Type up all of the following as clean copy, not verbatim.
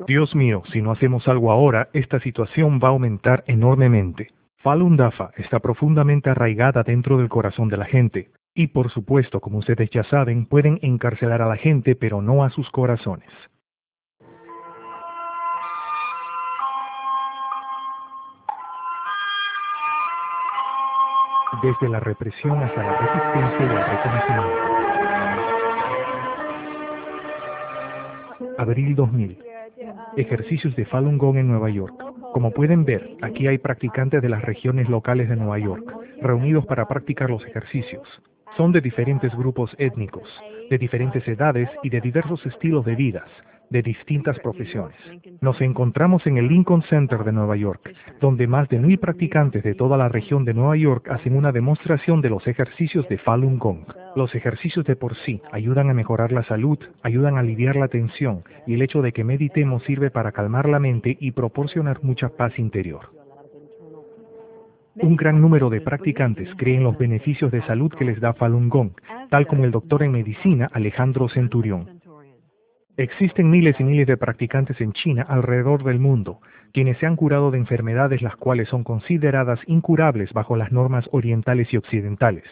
Dios mío, si no hacemos algo ahora, esta situación va a aumentar enormemente. Falun Dafa está profundamente arraigada dentro del corazón de la gente. Y por supuesto, como ustedes ya saben, pueden encarcelar a la gente, pero no a sus corazones. Desde la represión hasta la resistencia y el reconocimiento. Abril 2000. Ejercicios de Falun Gong en Nueva York. Como pueden ver, aquí hay practicantes de las regiones locales de Nueva York, reunidos para practicar los ejercicios. Son de diferentes grupos étnicos, de diferentes edades y de diversos estilos de vidas, de distintas profesiones. Nos encontramos en el Lincoln Center de Nueva York, donde más de 1000 practicantes de toda la región de Nueva York hacen una demostración de los ejercicios de Falun Gong. Los ejercicios de por sí ayudan a mejorar la salud, ayudan a aliviar la tensión, y el hecho de que meditemos sirve para calmar la mente y proporcionar mucha paz interior. Un gran número de practicantes creen los beneficios de salud que les da Falun Gong, tal como el doctor en medicina Alejandro Centurión. Existen miles y miles de practicantes en China alrededor del mundo, quienes se han curado de enfermedades las cuales son consideradas incurables bajo las normas orientales y occidentales.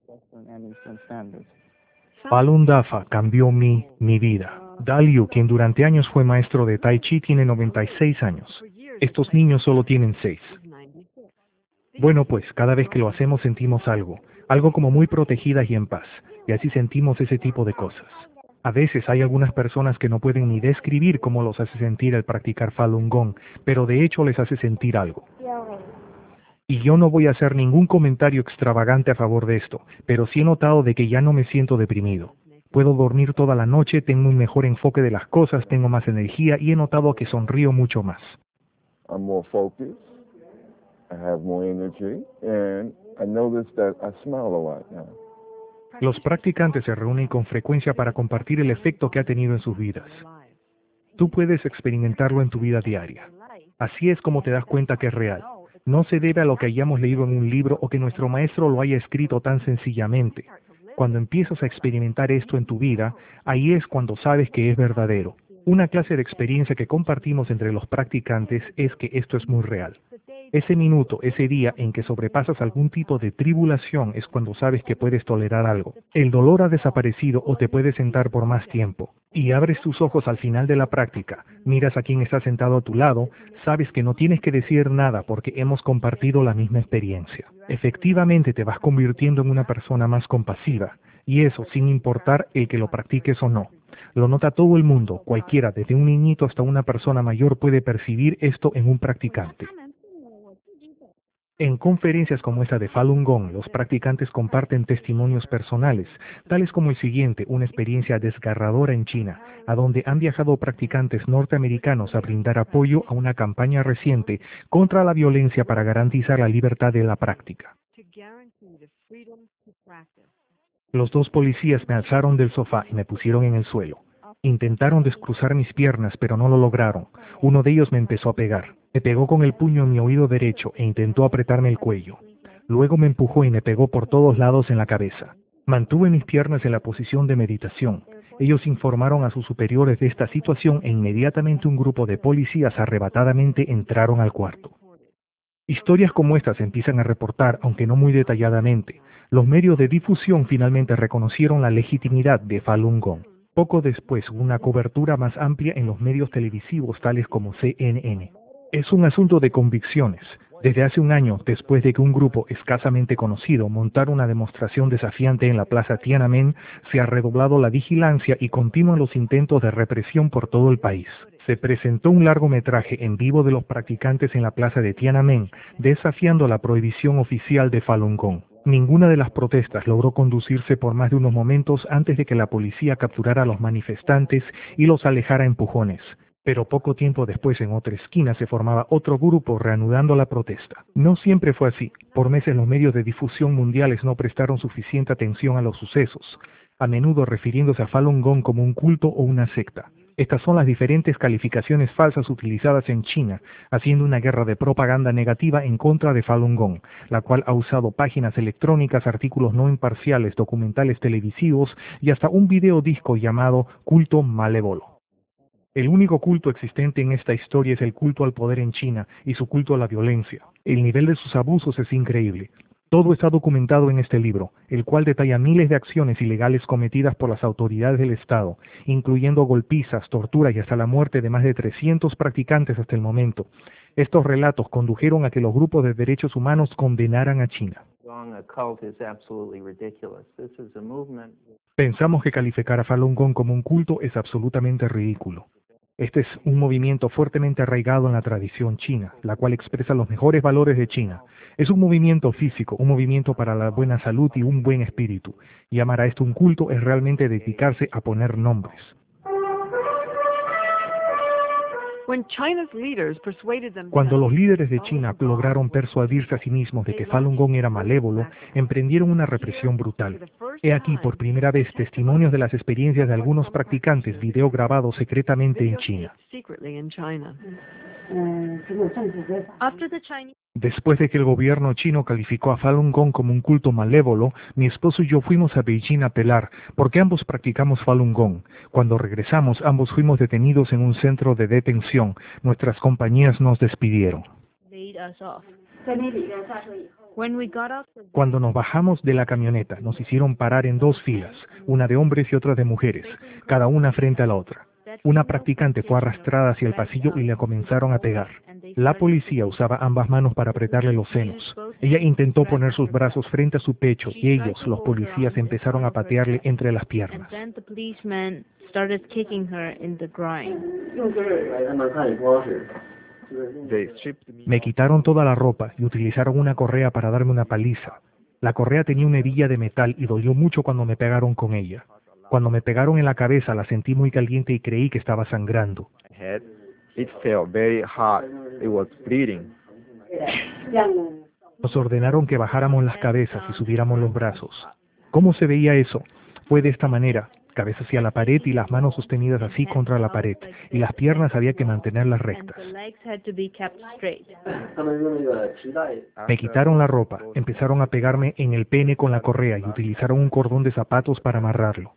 Falun Dafa cambió mi vida. Daliu, quien durante años fue maestro de Tai Chi, tiene 96 años. Estos niños solo tienen 6. Bueno, pues cada vez que lo hacemos sentimos algo como muy protegidas y en paz, y así sentimos ese tipo de cosas. A veces hay algunas personas que no pueden ni describir cómo los hace sentir el practicar Falun Gong, pero de hecho les hace sentir algo. Y yo no voy a hacer ningún comentario extravagante a favor de esto, pero sí he notado de que ya no me siento deprimido. Puedo dormir toda la noche, tengo un mejor enfoque de las cosas, tengo más energía y he notado que sonrío mucho más. I'm more focused, I have more energy, and I notice that I smile a lot now. Los practicantes se reúnen con frecuencia para compartir el efecto que ha tenido en sus vidas. Tú puedes experimentarlo en tu vida diaria. Así es como te das cuenta que es real. No se debe a lo que hayamos leído en un libro o que nuestro maestro lo haya escrito tan sencillamente. Cuando empiezas a experimentar esto en tu vida, ahí es cuando sabes que es verdadero. Una clase de experiencia que compartimos entre los practicantes es que esto es muy real. Ese minuto, ese día en que sobrepasas algún tipo de tribulación es cuando sabes que puedes tolerar algo. El dolor ha desaparecido o te puedes sentar por más tiempo. Y abres tus ojos al final de la práctica, miras a quien está sentado a tu lado, sabes que no tienes que decir nada porque hemos compartido la misma experiencia. Efectivamente te vas convirtiendo en una persona más compasiva, y eso sin importar el que lo practiques o no. Lo nota todo el mundo, cualquiera, desde un niñito hasta una persona mayor puede percibir esto en un practicante. En conferencias como esta de Falun Gong, los practicantes comparten testimonios personales, tales como el siguiente, una experiencia desgarradora en China, a donde han viajado practicantes norteamericanos a brindar apoyo a una campaña reciente contra la violencia para garantizar la libertad de la práctica. Los 2 policías me alzaron del sofá y me pusieron en el suelo. Intentaron descruzar mis piernas, pero no lo lograron. Uno de ellos me empezó a pegar. Me pegó con el puño en mi oído derecho e intentó apretarme el cuello. Luego me empujó y me pegó por todos lados en la cabeza. Mantuve mis piernas en la posición de meditación. Ellos informaron a sus superiores de esta situación e inmediatamente un grupo de policías arrebatadamente entraron al cuarto. Historias como estas se empiezan a reportar, aunque no muy detalladamente. Los medios de difusión finalmente reconocieron la legitimidad de Falun Gong. Poco después hubo una cobertura más amplia en los medios televisivos tales como CNN. Es un asunto de convicciones. Desde hace un año, después de que un grupo escasamente conocido montara una demostración desafiante en la plaza Tiananmen, se ha redoblado la vigilancia y continúan los intentos de represión por todo el país. Se presentó un largometraje en vivo de los practicantes en la plaza de Tiananmen, desafiando la prohibición oficial de Falun Gong. Ninguna de las protestas logró conducirse por más de unos momentos antes de que la policía capturara a los manifestantes y los alejara a empujones. Pero poco tiempo después, en otra esquina, se formaba otro grupo reanudando la protesta. No siempre fue así. Por meses los medios de difusión mundiales no prestaron suficiente atención a los sucesos, a menudo refiriéndose a Falun Gong como un culto o una secta. Estas son las diferentes calificaciones falsas utilizadas en China, haciendo una guerra de propaganda negativa en contra de Falun Gong, la cual ha usado páginas electrónicas, artículos no imparciales, documentales televisivos y hasta un video disco llamado Culto Malévolo. El único culto existente en esta historia es el culto al poder en China y su culto a la violencia. El nivel de sus abusos es increíble. Todo está documentado en este libro, el cual detalla miles de acciones ilegales cometidas por las autoridades del Estado, incluyendo golpizas, tortura y hasta la muerte de más de 300 practicantes hasta el momento. Estos relatos condujeron a que los grupos de derechos humanos condenaran a China. Pensamos que calificar a Falun Gong como un culto es absolutamente ridículo. Este es un movimiento fuertemente arraigado en la tradición china, la cual expresa los mejores valores de China. Es un movimiento físico, un movimiento para la buena salud y un buen espíritu. Llamar a esto un culto es realmente dedicarse a poner nombres. Cuando los líderes de China lograron persuadirse a sí mismos de que Falun Gong era malévolo, emprendieron una represión brutal. He aquí por primera vez testimonios de las experiencias de algunos practicantes video grabados secretamente en China. Después de que el gobierno chino calificó a Falun Gong como un culto malévolo, mi esposo y yo fuimos a Beijing a apelar, porque ambos practicamos Falun Gong. Cuando regresamos, ambos fuimos detenidos en un centro de detención. Nuestras compañías nos despidieron. Cuando nos bajamos de la camioneta, nos hicieron parar en dos filas, una de hombres y otra de mujeres, cada una frente a la otra. Una practicante fue arrastrada hacia el pasillo y le comenzaron a pegar. La policía usaba ambas manos para apretarle los senos. Ella intentó poner sus brazos frente a su pecho y ellos, los policías, empezaron a patearle entre las piernas. Me quitaron toda la ropa y utilizaron una correa para darme una paliza. La correa tenía una hebilla de metal y dolió mucho cuando me pegaron con ella. Cuando me pegaron en la cabeza la sentí muy caliente y creí que estaba sangrando. Nos ordenaron que bajáramos las cabezas y subiéramos los brazos. ¿Cómo se veía eso? Fue de esta manera, cabeza hacia la pared y las manos sostenidas así contra la pared, y las piernas había que mantenerlas rectas. Me quitaron la ropa, empezaron a pegarme en el pene con la correa y utilizaron un cordón de zapatos para amarrarlo.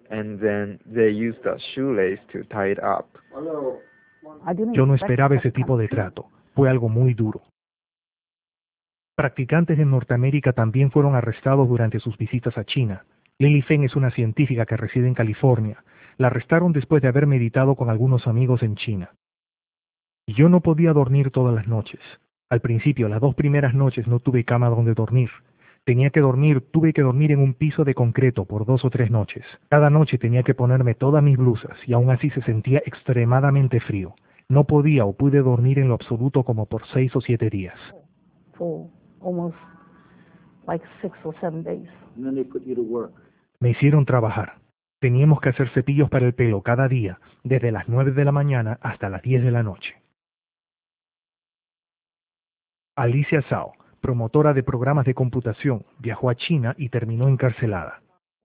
Yo no esperaba ese tipo de trato, fue algo muy duro. Practicantes en Norteamérica también fueron arrestados durante sus visitas a China. Lily Feng es una científica que reside en California. La arrestaron después de haber meditado con algunos amigos en China. Yo no podía dormir todas las noches. Al principio, las 2 primeras noches no tuve cama donde dormir. Tuve que dormir en un piso de concreto por 2 o 3 noches. Cada noche tenía que ponerme todas mis blusas y aún así se sentía extremadamente frío. No podía o pude dormir en lo absoluto como por 6 o 7 días. Me hicieron trabajar. Teníamos que hacer cepillos para el pelo cada día, desde las 9 de la mañana hasta las 10 de la noche. Alicia Zhao, promotora de programas de computación, viajó a China y terminó encarcelada.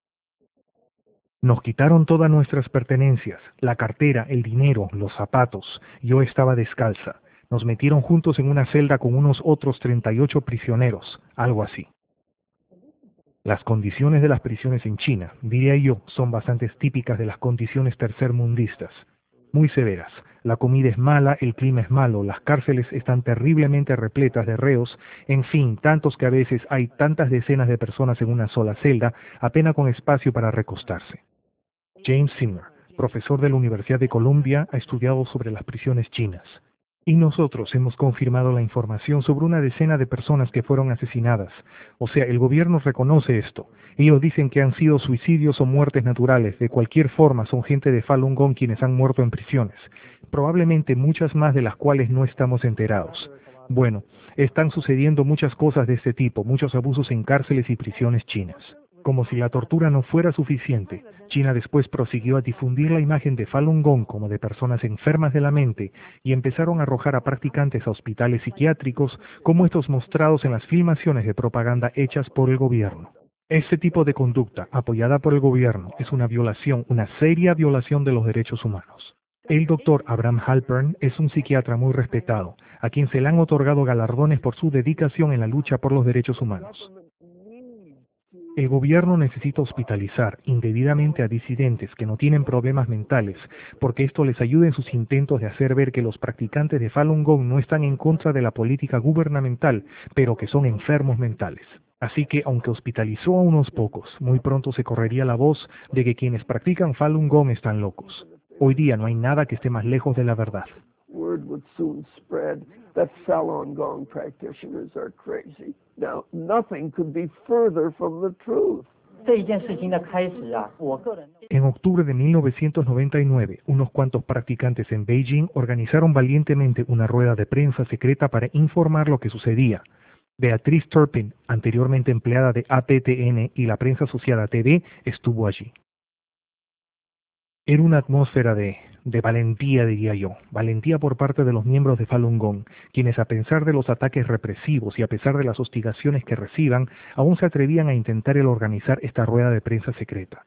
Nos quitaron todas nuestras pertenencias, la cartera, el dinero, los zapatos. Yo estaba descalza. Nos metieron juntos en una celda con unos otros 38 prisioneros, algo así. Las condiciones de las prisiones en China, diría yo, son bastante típicas de las condiciones tercermundistas. Muy severas. La comida es mala, el clima es malo, las cárceles están terriblemente repletas de reos, en fin, tantos que a veces hay tantas decenas de personas en una sola celda, apenas con espacio para recostarse. James Zimmer, profesor de la Universidad de Columbia, ha estudiado sobre las prisiones chinas. Y nosotros hemos confirmado la información sobre una decena de personas que fueron asesinadas. O sea, el gobierno reconoce esto. Ellos dicen que han sido suicidios o muertes naturales. De cualquier forma, son gente de Falun Gong quienes han muerto en prisiones. Probablemente muchas más de las cuales no estamos enterados. Bueno, están sucediendo muchas cosas de este tipo, muchos abusos en cárceles y prisiones chinas. Como si la tortura no fuera suficiente, China después prosiguió a difundir la imagen de Falun Gong como de personas enfermas de la mente y empezaron a arrojar a practicantes a hospitales psiquiátricos como estos mostrados en las filmaciones de propaganda hechas por el gobierno. Este tipo de conducta, apoyada por el gobierno, es una violación, una seria violación de los derechos humanos. El doctor Abraham Halpern es un psiquiatra muy respetado, a quien se le han otorgado galardones por su dedicación en la lucha por los derechos humanos. El gobierno necesita hospitalizar indebidamente a disidentes que no tienen problemas mentales, porque esto les ayuda en sus intentos de hacer ver que los practicantes de Falun Gong no están en contra de la política gubernamental, pero que son enfermos mentales. Así que, aunque hospitalizó a unos pocos, muy pronto se correría la voz de que quienes practican Falun Gong están locos. Hoy día no hay nada que esté más lejos de la verdad. Word would soon spread that Falun Gong practitioners are crazy. Now, nothing could be further from the truth. En octubre de 1999, unos cuantos practicantes en Beijing organizaron valientemente una rueda de prensa secreta para informar lo que sucedía. Beatriz Turpin, anteriormente empleada de APTN y la prensa asociada TV, estuvo allí. Era una atmósfera de valentía, diría yo, valentía por parte de los miembros de Falun Gong, quienes a pesar de los ataques represivos y a pesar de las hostigaciones que reciban, aún se atrevían a intentar el organizar esta rueda de prensa secreta.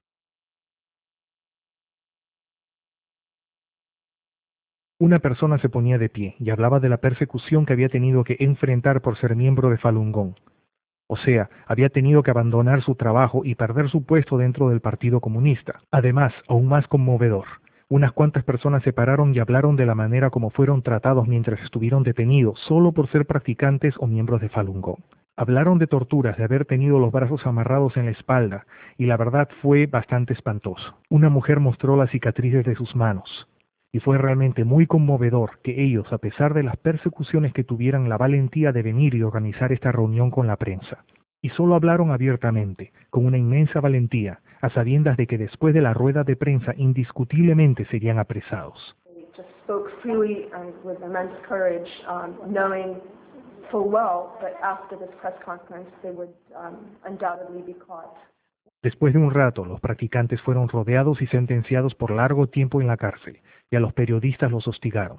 Una persona se ponía de pie y hablaba de la persecución que había tenido que enfrentar por ser miembro de Falun Gong. O sea, había tenido que abandonar su trabajo y perder su puesto dentro del Partido Comunista. Además, aún más conmovedor, unas cuantas personas se pararon y hablaron de la manera como fueron tratados mientras estuvieron detenidos solo por ser practicantes o miembros de Falun Gong. Hablaron de torturas, de haber tenido los brazos amarrados en la espalda, y la verdad fue bastante espantoso. Una mujer mostró las cicatrices de sus manos. Y fue realmente muy conmovedor que ellos, a pesar de las persecuciones que tuvieran la valentía de venir y organizar esta reunión con la prensa. Y solo hablaron abiertamente, con una inmensa valentía, a sabiendas de que después de la rueda de prensa indiscutiblemente serían apresados. Spoke freely and with immense courage, knowing full well that after this press conference they would undoubtedly be caught. Después de un rato, los practicantes fueron rodeados y sentenciados por largo tiempo en la cárcel, y a los periodistas los hostigaron.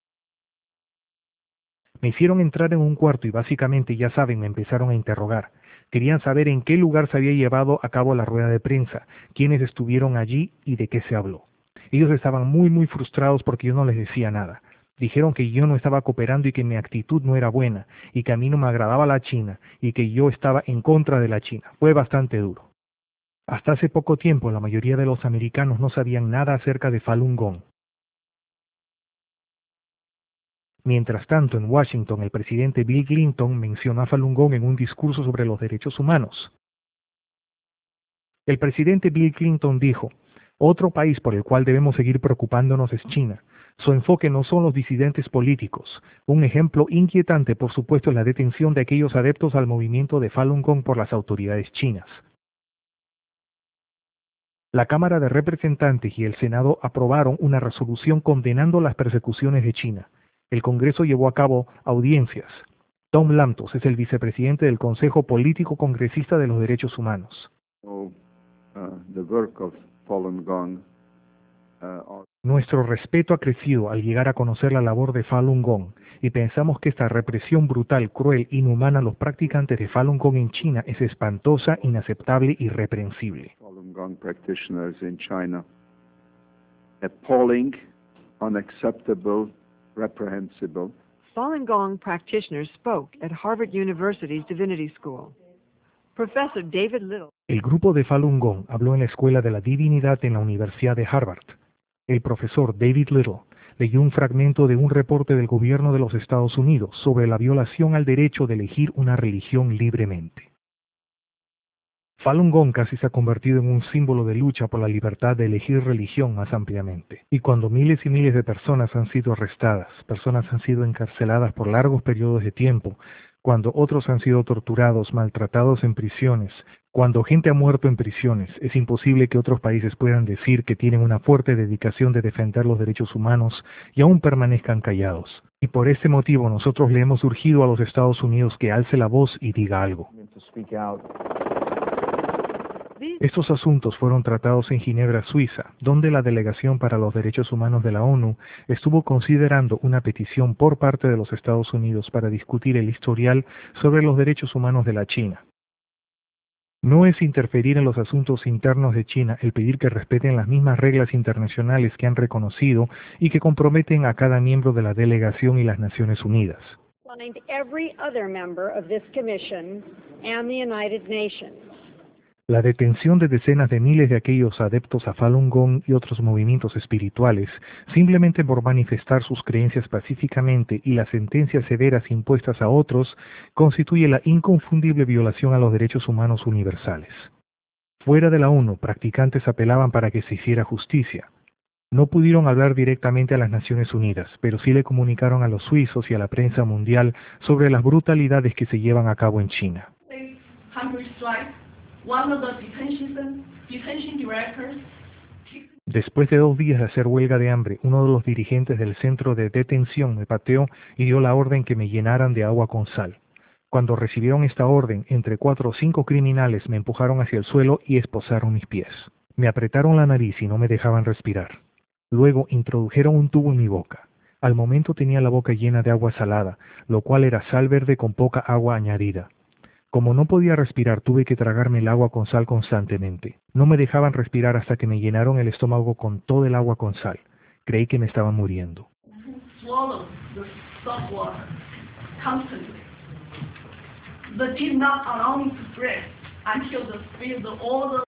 Me hicieron entrar en un cuarto y básicamente, ya saben, me empezaron a interrogar. Querían saber en qué lugar se había llevado a cabo la rueda de prensa, quiénes estuvieron allí y de qué se habló. Ellos estaban muy frustrados porque yo no les decía nada. Dijeron que yo no estaba cooperando y que mi actitud no era buena, y que a mí no me agradaba la China, y que yo estaba en contra de la China. Fue bastante duro. Hasta hace poco tiempo la mayoría de los americanos no sabían nada acerca de Falun Gong. Mientras tanto, en Washington, el presidente Bill Clinton mencionó a Falun Gong en un discurso sobre los derechos humanos. El presidente Bill Clinton dijo, otro país por el cual debemos seguir preocupándonos es China. Su enfoque no son los disidentes políticos. Un ejemplo inquietante, por supuesto, es la detención de aquellos adeptos al movimiento de Falun Gong por las autoridades chinas. La Cámara de Representantes y el Senado aprobaron una resolución condenando las persecuciones de China. El Congreso llevó a cabo audiencias. Tom Lantos es el vicepresidente del Consejo Político Congresista de los Derechos Humanos. Nuestro respeto ha crecido al llegar a conocer la labor de Falun Gong y pensamos que esta represión brutal, cruel, inhumana a los practicantes de Falun Gong en China es espantosa, inaceptable y reprensible. Falun Gong practitioners in China. Appalling, unacceptable, reprehensible. Falun Gong practitioners spoke at Harvard University's Divinity School. Professor David Little. El grupo de Falun Gong habló en la Escuela de la Divinidad en la Universidad de Harvard. El profesor David Little leyó un fragmento de un reporte del gobierno de los Estados Unidos sobre la violación al derecho de elegir una religión libremente. Falun Gong casi se ha convertido en un símbolo de lucha por la libertad de elegir religión más ampliamente. Y cuando miles y miles de personas han sido arrestadas, personas han sido encarceladas por largos periodos de tiempo, cuando otros han sido torturados, maltratados en prisiones, cuando gente ha muerto en prisiones, es imposible que otros países puedan decir que tienen una fuerte dedicación de defender los derechos humanos y aún permanezcan callados. Y por este motivo nosotros le hemos urgido a los Estados Unidos que alce la voz y diga algo. Estos asuntos fueron tratados en Ginebra, Suiza, donde la Delegación para los Derechos Humanos de la ONU estuvo considerando una petición por parte de los Estados Unidos para discutir el historial sobre los derechos humanos de la China. No es interferir en los asuntos internos de China el pedir que respeten las mismas reglas internacionales que han reconocido y que comprometen a cada miembro de la delegación y las Naciones Unidas. La detención de decenas de miles de aquellos adeptos a Falun Gong y otros movimientos espirituales, simplemente por manifestar sus creencias pacíficamente, y las sentencias severas impuestas a otros, constituye la inconfundible violación a los derechos humanos universales. Fuera de la ONU, practicantes apelaban para que se hiciera justicia. No pudieron hablar directamente a las Naciones Unidas, pero sí le comunicaron a los suizos y a la prensa mundial sobre las brutalidades que se llevan a cabo en China. Después de 2 días de hacer huelga de hambre, uno de los dirigentes del centro de detención me pateó y dio la orden que me llenaran de agua con sal. Cuando recibieron esta orden, entre 4 o 5 criminales me empujaron hacia el suelo y esposaron mis pies. Me apretaron la nariz y no me dejaban respirar. Luego introdujeron un tubo en mi boca. Al momento tenía la boca llena de agua salada, lo cual era sal verde con poca agua añadida. Como no podía respirar, tuve que tragarme el agua con sal constantemente. No me dejaban respirar hasta que me llenaron el estómago con todo el agua con sal. Creí que me estaba muriendo. But did not allow me to breathe until all the